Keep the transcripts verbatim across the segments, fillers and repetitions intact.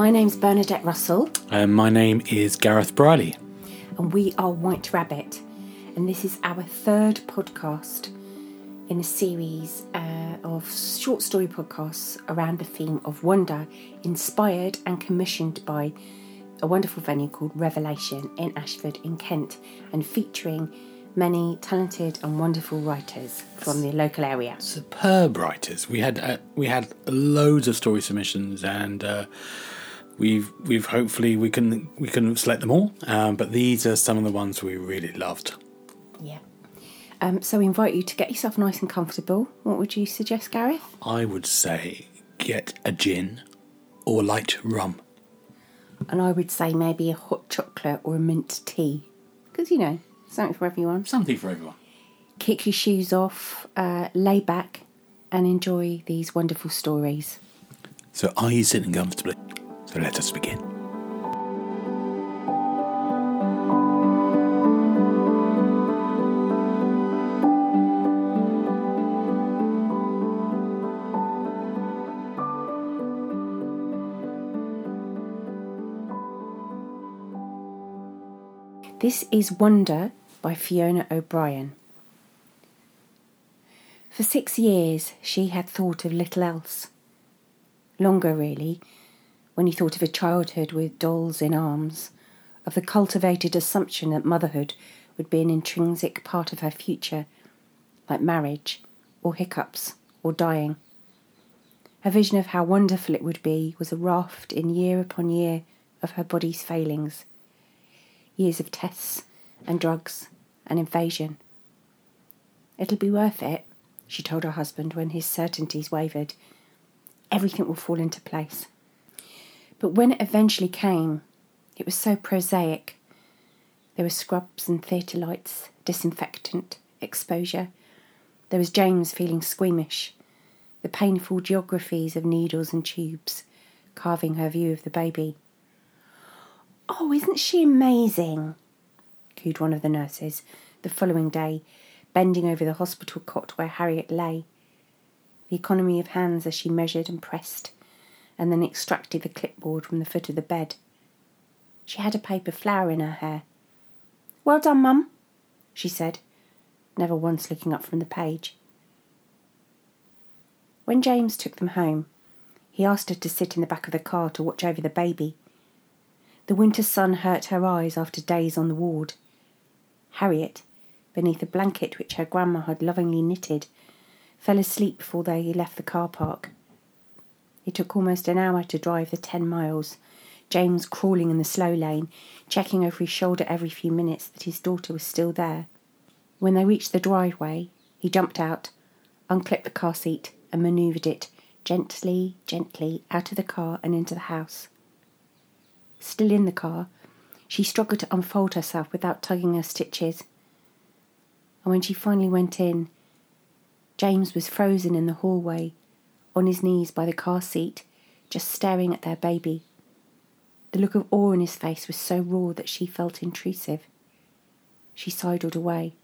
My name's Bernadette Russell. Um, my name is Gareth Briley. And we are White Rabbit. And this is our third podcast in a series uh, of short story podcasts around the theme of wonder, inspired and commissioned by a wonderful venue called Revelation in Ashford in Kent, and featuring many talented and wonderful writers from the local area. Superb writers. We had uh, we had loads of story submissions, and uh, we've we've hopefully we can we couldn't select them all, um, but these are some of the ones we really loved. Yeah. Um, so we invite you to get yourself nice and comfortable. What would you suggest, Gareth? I would say get a gin or light rum. And I would say maybe a hot chocolate or a mint tea, because you know. Something for everyone. Something for everyone. Kick your shoes off, uh, lay back and enjoy these wonderful stories. So are you sitting comfortably? So let us begin. This is Wonder by Fiona O'Brien. For six years she had thought of little else. Longer, really, when he thought of a childhood with dolls in arms, of the cultivated assumption that motherhood would be an intrinsic part of her future, like marriage, or hiccups, or dying. Her vision of how wonderful it would be was a raft in year upon year of her body's failings. Years of tests and drugs and invasion. It'll be worth it, she told her husband when his certainties wavered. Everything will fall into place. But when it eventually came, it was so prosaic. There were scrubs and theatre lights, disinfectant, exposure. There was James feeling squeamish, the painful geographies of needles and tubes carving her view of the baby. "Oh, isn't she amazing?" cooed one of the nurses the following day, bending over the hospital cot where Harriet lay. The economy of hands as she measured and pressed, and then extracted the clipboard from the foot of the bed. She had a paper flower in her hair. "Well done, Mum," she said, never once looking up from the page. When James took them home, he asked her to sit in the back of the car to watch over the baby. The winter sun hurt her eyes after days on the ward. Harriet, beneath a blanket which her grandma had lovingly knitted, fell asleep before they left the car park. It took almost an hour to drive the ten miles, James crawling in the slow lane, checking over his shoulder every few minutes that his daughter was still there. When they reached the driveway, he jumped out, unclipped the car seat and manoeuvred it gently, gently out of the car and into the house. Still in the car, she struggled to unfold herself without tugging her stitches. And when she finally went in, James was frozen in the hallway, on his knees by the car seat, just staring at their baby. The look of awe in his face was so raw that she felt intrusive. She sidled away.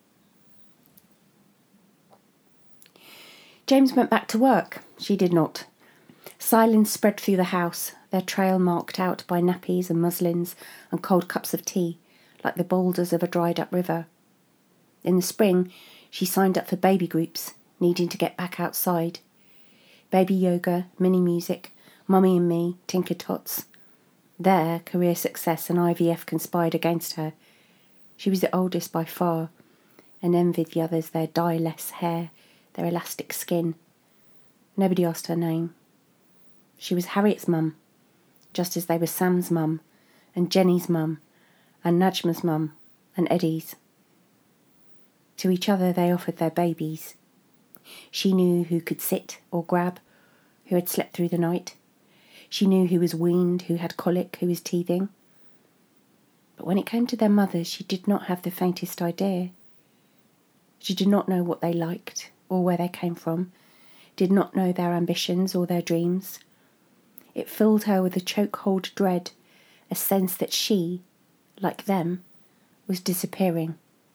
James went back to work. She did not. Silence spread through the house, their trail marked out by nappies and muslins and cold cups of tea, like the boulders of a dried-up river. In the spring, she signed up for baby groups, needing to get back outside. Baby yoga, mini music, Mummy and Me, Tinker Tots. There, career success and I V F conspired against her. She was the oldest by far, and envied the others their dye-less hair, their elastic skin. Nobody asked her name. She was Harriet's mum, just as they were Sam's mum, and Jenny's mum, and Najma's mum, and Eddie's. To each other they offered their babies. She knew who could sit or grab, who had slept through the night. She knew who was weaned, who had colic, who was teething. But when it came to their mothers, she did not have the faintest idea. She did not know what they liked or where they came from, did not know their ambitions or their dreams. It filled her with a chokehold dread, a sense that she, like them, was disappearing.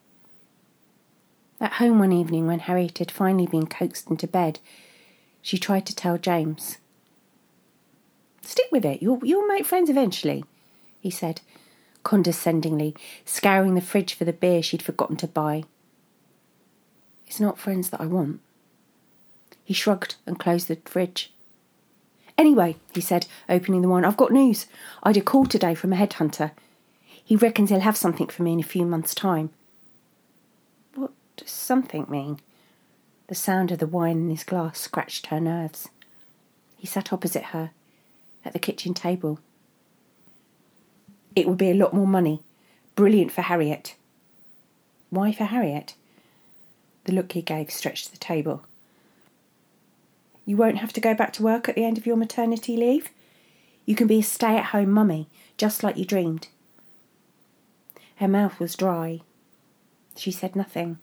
At home one evening, when Harriet had finally been coaxed into bed, she tried to tell James. Stick with it. You'll, you'll make friends eventually, he said, condescendingly, scouring the fridge for the beer she'd forgotten to buy. It's not friends that I want. He shrugged and closed the fridge. Anyway, he said, opening the wine, I've got news. I had a call today from a headhunter. He reckons he'll have something for me in a few months' time. What does something mean? The sound of the wine in his glass scratched her nerves. He sat opposite her, at the kitchen table. It would be a lot more money. Brilliant for Harriet. Why for Harriet? The look he gave stretched the table. You won't have to go back to work at the end of your maternity leave. You can be a stay-at-home mummy, just like you dreamed. Her mouth was dry. She said nothing.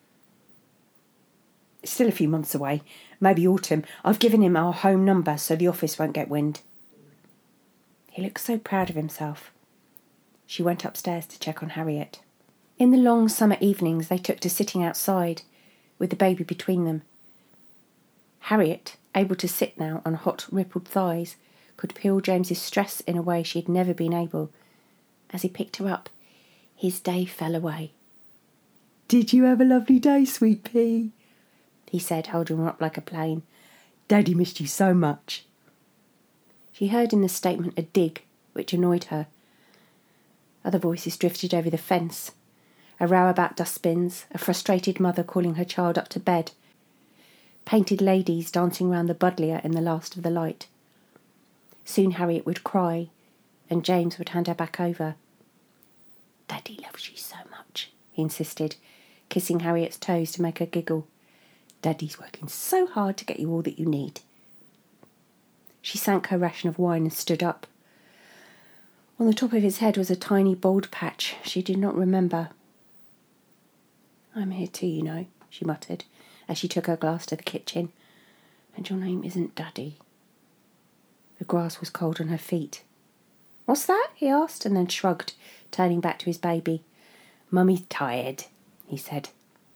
It's still a few months away, maybe autumn. I've given him our home number so the office won't get wind. He looked so proud of himself. She went upstairs to check on Harriet. In the long summer evenings they took to sitting outside, with the baby between them. Harriet, able to sit now on hot, rippled thighs, could peel James's stress in a way she had never been able. As he picked her up, his day fell away. Did you have a lovely day, sweet pea? He said, holding her up like a plane. Daddy missed you so much. She heard in the statement a dig, which annoyed her. Other voices drifted over the fence. A row about dustbins, a frustrated mother calling her child up to bed, painted ladies dancing round the buddleia in the last of the light. Soon Harriet would cry, and James would hand her back over. Daddy loves you so much, he insisted, kissing Harriet's toes to make her giggle. Daddy's working so hard to get you all that you need. She sank her ration of wine and stood up. On the top of his head was a tiny bald patch she did not remember. I'm here too, you know, she muttered, as she took her glass to the kitchen. And your name isn't Daddy. The grass was cold on her feet. What's that? He asked, and then shrugged, turning back to his baby. Mummy's tired, he said.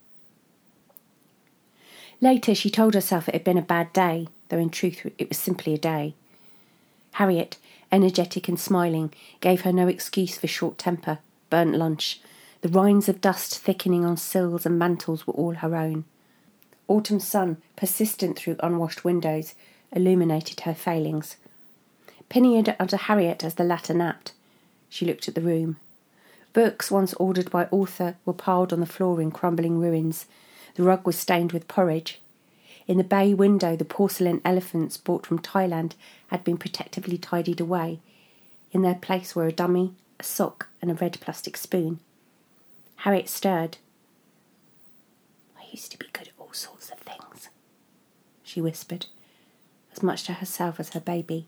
Later she told herself it had been a bad day, though in truth it was simply a day. Harriet, energetic and smiling, gave her no excuse for short temper, burnt lunch. The rinds of dust thickening on sills and mantels were all her own. Autumn sun, persistent through unwashed windows, illuminated her failings. Pinioned under Harriet as the latter napped, she looked at the room. Books once ordered by author were piled on the floor in crumbling ruins. The rug was stained with porridge. In the bay window the porcelain elephants brought from Thailand had been protectively tidied away. In their place were a dummy, a sock, and a red plastic spoon. Harriet stirred. I used to be good at all sorts of things, she whispered, as much to herself as her baby.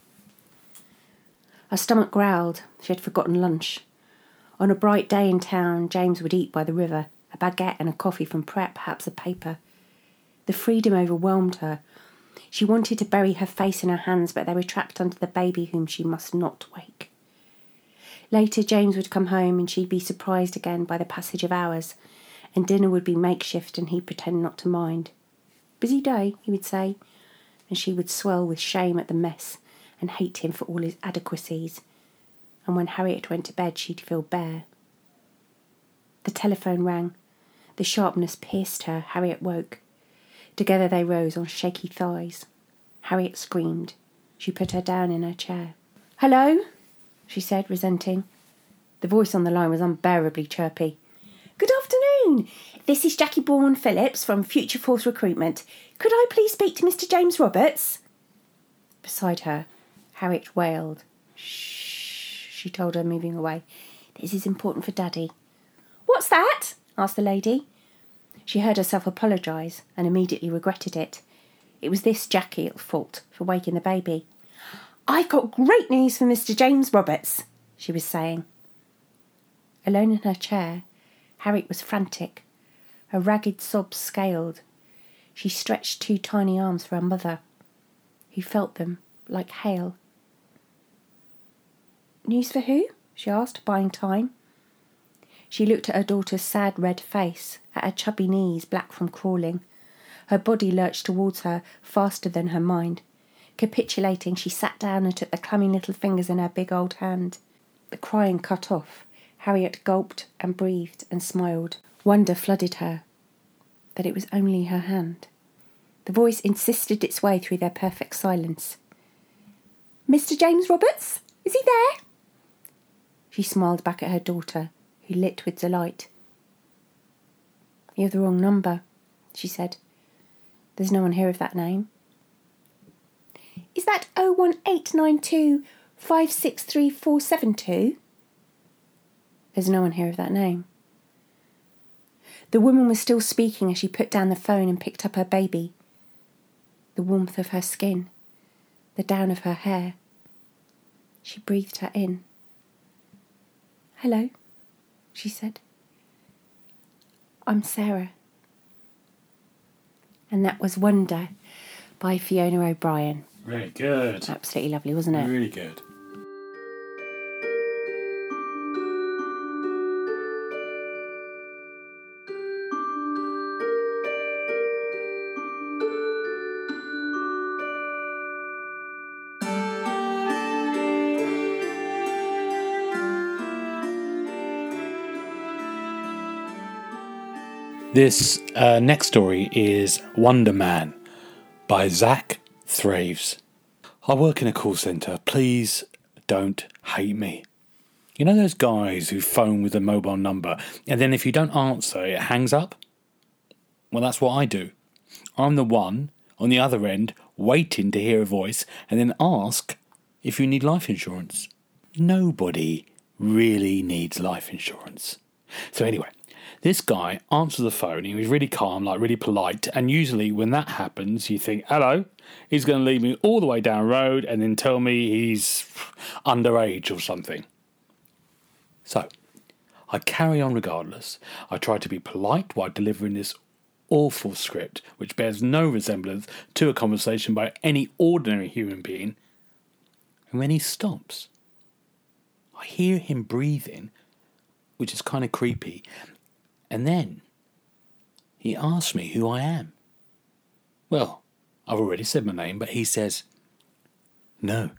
Her stomach growled. She had forgotten lunch. On a bright day in town, James would eat by the river, a baguette and a coffee from Pret, perhaps a paper. The freedom overwhelmed her. She wanted to bury her face in her hands, but they were trapped under the baby whom she must not wake. Later, James would come home and she'd be surprised again by the passage of hours, and dinner would be makeshift and he'd pretend not to mind. Busy day, he would say, and she would swell with shame at the mess and hate him for all his adequacies. And when Harriet went to bed, she'd feel bare. The telephone rang. The sharpness pierced her. Harriet woke. Together they rose on shaky thighs. Harriet screamed. She put her down in her chair. Hello? She said, resenting. The voice on the line was unbearably chirpy. Good afternoon. This is Jackie Bourne-Phillips from Future Force Recruitment. Could I please speak to Mister James Roberts? Beside her, Harriet wailed. Shh, she told her, moving away. This is important for Daddy. What's that? Asked the lady. She heard herself apologise and immediately regretted it. It was this Jackie's fault for waking the baby. I've got great news for Mister James Roberts, she was saying. Alone in her chair, Harriet was frantic. Her ragged sobs scaled. She stretched two tiny arms for her mother, who felt them like hail. News for who? She asked, buying time. She looked at her daughter's sad red face, at her chubby knees black from crawling. Her body lurched towards her faster than her mind. Capitulating, she sat down and took the clammy little fingers in her big old hand. The crying cut off. Harriet gulped and breathed and smiled. Wonder flooded her that it was only her hand. The voice insisted its way through their perfect silence. "Mister James Roberts? Is he there?" She smiled back at her daughter, who lit with delight. "You have the wrong number," she said. "There's no one here of that name." "Is that oh one eight nine two five six three four seven two? "There's no one here of that name." The woman was still speaking as she put down the phone and picked up her baby. The warmth of her skin, the down of her hair. She breathed her in. "Hello," she said. "I'm Sarah." And that was Wonder by Fiona O'Brien. Very good. Absolutely lovely, wasn't it? Really good. This uh, next story is Wonder Man by Zach Thraves. I work in a call centre. Please don't hate me. You know those guys who phone with a mobile number and then if you don't answer, it hangs up? Well, that's what I do. I'm the one on the other end waiting to hear a voice and then ask if you need life insurance. Nobody really needs life insurance. So anyway, this guy answers the phone. He was really calm, like really polite. And usually when that happens, you think, hello, he's going to lead me all the way down the road and then tell me he's underage or something. So I carry on regardless. I try to be polite while delivering this awful script, which bears no resemblance to a conversation by any ordinary human being. And when he stops, I hear him breathing, which is kind of creepy. And then he asks me who I am. Well, I've already said my name, but he says, "No.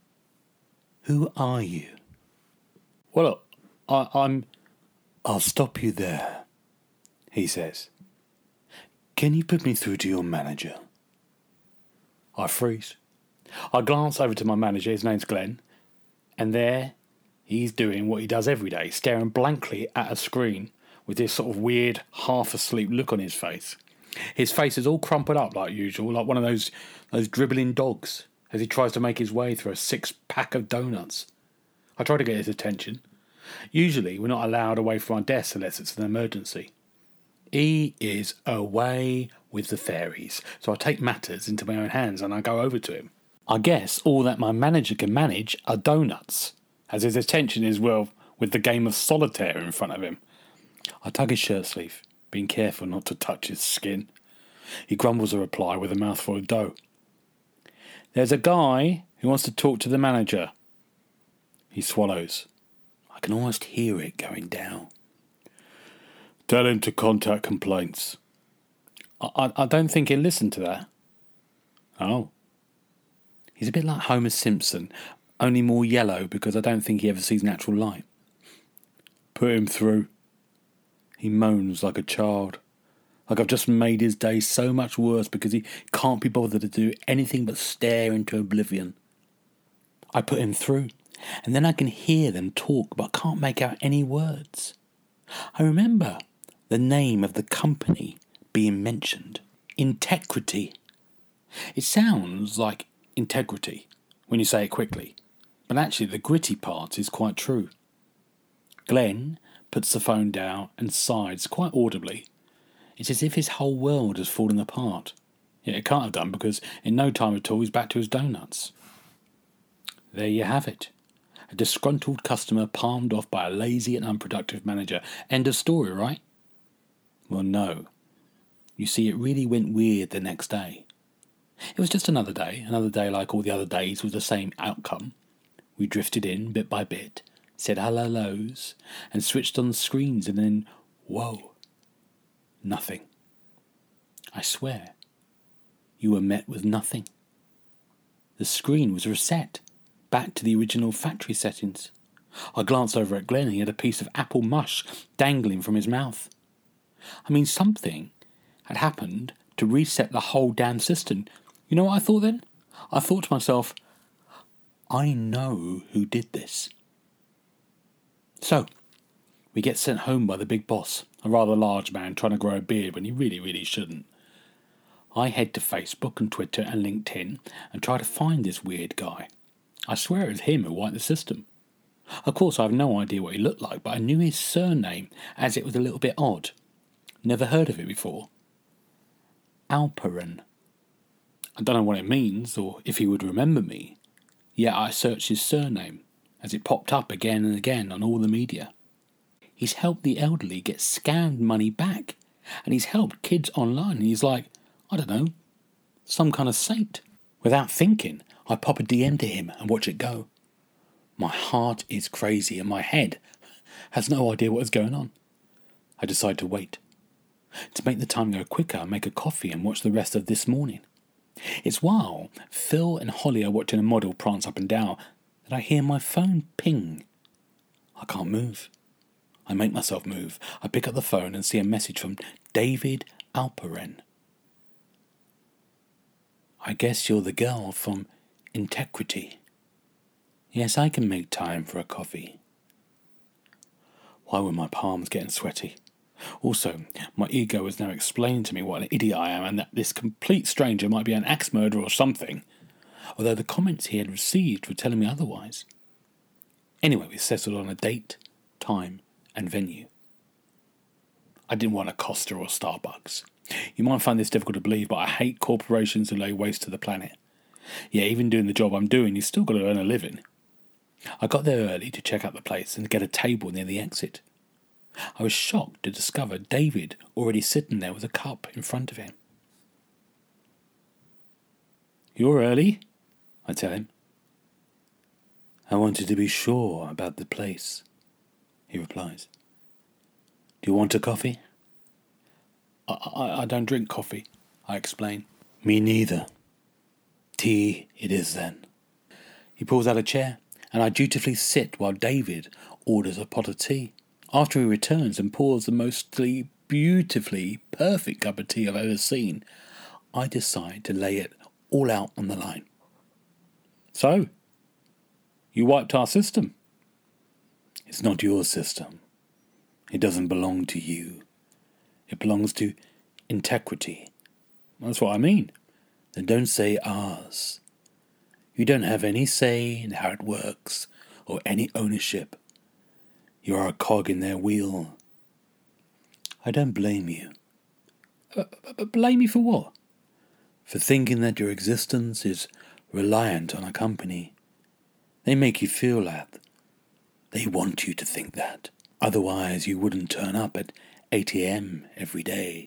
Who are you?" Well, I, I'm... "I'll stop you there," he says. "Can you put me through to your manager?" I freeze. I glance over to my manager, his name's Glenn, and there he's doing what he does every day, staring blankly at a screen with this sort of weird, half-asleep look on his face. His face is all crumpled up like usual, like one of those those dribbling dogs, as he tries to make his way through a six-pack of donuts. I try to get his attention. Usually, we're not allowed away from our desk unless it's an emergency. He is away with the fairies, so I take matters into my own hands and I go over to him. I guess all that my manager can manage are donuts, as his attention is, well, with the game of solitaire in front of him. I tug his shirt sleeve, being careful not to touch his skin. He grumbles a reply with a mouthful of dough. "There's a guy who wants to talk to the manager." He swallows. I can almost hear it going down. "Tell him to contact complaints." I, I, I don't think he'll listen to that. Oh. He's a bit like Homer Simpson, only more yellow because I don't think he ever sees natural light. "Put him through." He moans like a child, like I've just made his day so much worse because he can't be bothered to do anything but stare into oblivion. I put him through, and then I can hear them talk but can't make out any words. I remember the name of the company being mentioned. Integrity. It sounds like integrity when you say it quickly, but actually the gritty part is quite true. Glenn puts the phone down and sighs quite audibly. It's as if his whole world has fallen apart. Yet it can't have done because in no time at all he's back to his donuts. There you have it. A disgruntled customer palmed off by a lazy and unproductive manager. End of story, right? Well, no. You see, it really went weird the next day. It was just another day, another day like all the other days with the same outcome. We drifted in bit by bit, said hellos, and switched on the screens, and then, whoa, nothing. I swear, you were met with nothing. The screen was reset, back to the original factory settings. I glanced over at Glenn and he had a piece of apple mush dangling from his mouth. I mean, something had happened to reset the whole damn system. You know what I thought then? I thought to myself, I know who did this. So, we get sent home by the big boss, a rather large man trying to grow a beard when he really, really shouldn't. I head to Facebook and Twitter and LinkedIn and try to find this weird guy. I swear it was him who wiped the system. Of course, I have no idea what he looked like, but I knew his surname as it was a little bit odd. Never heard of it before. Alperen. I don't know what it means or if he would remember me, yet I searched his surname as it popped up again and again on all the media. He's helped the elderly get scammed money back, and he's helped kids online, and he's like, I don't know, some kind of saint. Without thinking, I pop a D M to him and watch it go. My heart is crazy and my head has no idea what is going on. I decide to wait. To make the time go quicker, I make a coffee and watch the rest of This Morning. It's while Phil and Holly are watching a model prance up and down that I hear my phone ping. I can't move. I make myself move. I pick up the phone and see a message from David Alperen. I guess you're the girl from Integrity. Yes, I can make time for a coffee. Why were my palms getting sweaty? Also, my ego is now explaining to me what an idiot I am and that this complete stranger might be an axe murderer or something, although the comments he had received were telling me otherwise. Anyway, we settled on a date, time, and venue. I didn't want a Costa or Starbucks. You might find this difficult to believe, but I hate corporations who lay waste to the planet. Yeah, even doing the job I'm doing, you've still got to earn a living. I got there early to check out the place and get a table near the exit. I was shocked to discover David already sitting there with a cup in front of him. You're early, I tell him. I wanted to be sure about the place, he replies. Do you want a coffee? I, I, I don't drink coffee, I explain. Me neither. Tea it is then. He pulls out a chair, and I dutifully sit while David orders a pot of tea. After he returns and pours the mostly beautifully perfect cup of tea I've ever seen, I decide to lay it all out on the line. So, you wiped our system. It's not your system. It doesn't belong to you. It belongs to Integrity. That's what I mean. Then don't say ours. You don't have any say in how it works or any ownership. You are a cog in their wheel. I don't blame you. Uh, blame me for what? For thinking that your existence is reliant on a company. They make you feel that. They want you to think that. Otherwise you wouldn't turn up at eight a.m. every day.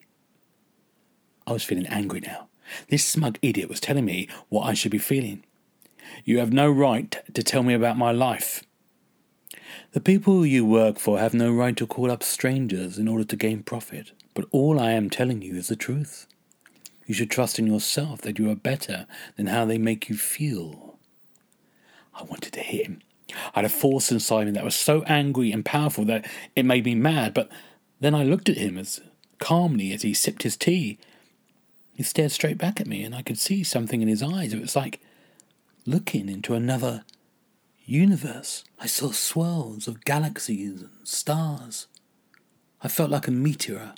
I was feeling angry now. This smug idiot was telling me what I should be feeling. You have no right to tell me about my life. The people you work for have no right to call up strangers in order to gain profit. But all I am telling you is the truth. You should trust in yourself that you are better than how they make you feel. I wanted to hit him. I had a force inside me that was so angry and powerful that it made me mad, but then I looked at him as calmly as he sipped his tea. He stared straight back at me, and I could see something in his eyes. It was like looking into another universe. I saw swirls of galaxies and stars. I felt like a meteor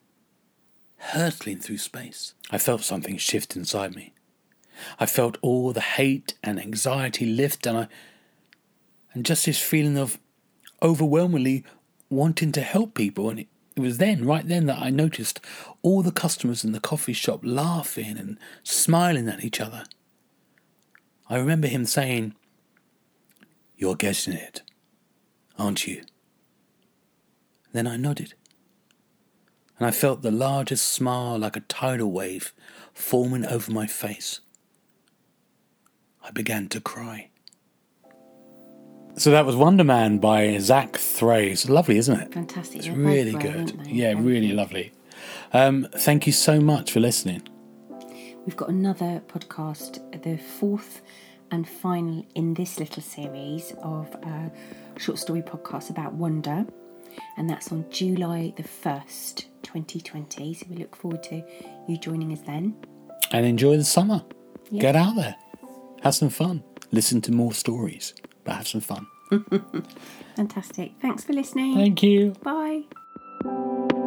hurtling through space. I felt something shift inside me. I felt all the hate and anxiety lift, and I and just this feeling of overwhelmingly wanting to help people. And it, it was then, right then, that I noticed all the customers in the coffee shop laughing and smiling at each other. I remember him saying, "You're getting it, aren't you?" Then I nodded, and I felt the largest smile like a tidal wave forming over my face. I began to cry. So that was Wonder Man by Zach Thrace. Lovely, isn't it? Fantastic. It's They're really both great, good. aren't they? Yeah, Thank really you. lovely. Um, thank you so much for listening. we've got another podcast, the fourth and final in this little series of uh, short story podcasts about wonder, and that's on July the first, twenty twenty. So we look forward to you joining us then. And enjoy the summer. Yeah. Get out there. Have some fun. Listen to more stories, but have some fun. Fantastic. Thanks for listening. Thank you. Bye.